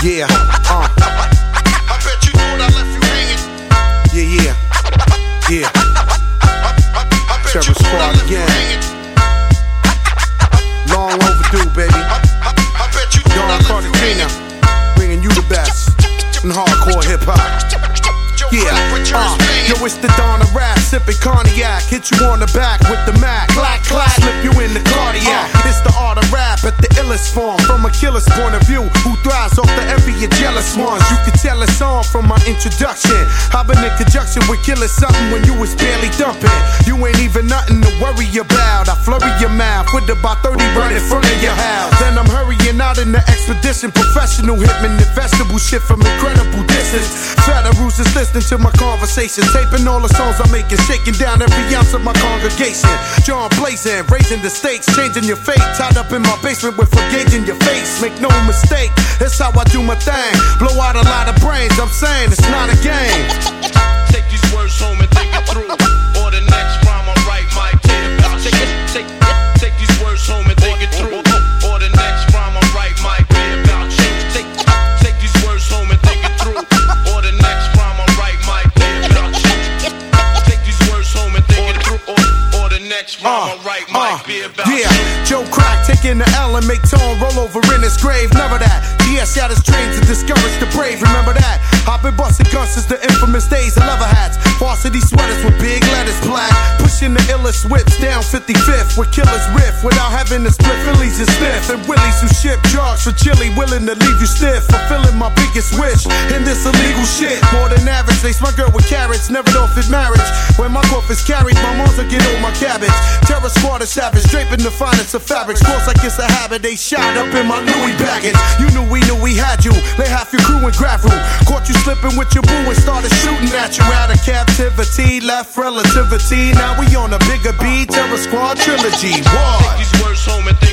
Yeah, I bet you thought I left you hanging. yeah. I bet Terror you thought I Squad left you again. hanging. Long overdue, baby. I bet you thought I Don left you Cartagena, hanging. bringing you the best in hardcore hip hop. Yeah, yo, it's the dawn of rap, sipping cognac, hit you on the back with the Mac, clack, clack, slip you in the cardiac. It's the art of rap at the illest form, from a killer's point of view, who thrives off the envy of jealous ones. You can tell it's on from my introduction. I've been in conjunction with killing something when you was barely dumping. You ain't even nothing to worry about. I flurry your mouth with about 30 right in front of your house. Then I'm hurrying out in the expedition, professional hitman, the vegetable shit from incredible distance. Federals is listening to my conversation, taping all the songs I'm making, shaking down every ounce of my congregation. John blazing, raising the stakes, changing your fate. Tied up in my basement with a gauge in your face. Make no mistake, that's how I do my thing. Blow out a lot of brains, I'm saying it's not a game. Take these words home and think it through. Or the next rhyme I write might be about you. Take these words home and think it through. Or the next rhyme I write might be about you. Take these words home and think it through. Or the next rhyme I write might be about you. Take these words home and think it through. Or the next rhyme I write might be about you. Joe Crack taking the L and make Tone roll over in his grave. Never that. GS shot his train to discourage the brave. Remember that. I've been busting guns since the infamous days of leather hats. Varsity sweaters with big letters black. Pushing the illest whips down 55th with killers riff without having to split Phillies and sniff. And Willies who ship drugs for chili willing to leave you stiff. Fulfilling my biggest wish in this illegal shit. More than average. Lace my girl with carrots. Never don't fit marriage. When my cough is carried, my mom's will get on my cabbage. Terror Squad is savage. Draping the finest of fabrics. Close like it's a habit. They shot up in my Louis baggage. You knew we had you. Lay half your crew in grab room. Caught you slipping with your boo and started shooting at you. Out of captivity, left relativity. Now we on a bigger beat. Terror Squad trilogy. War. Take these words home and think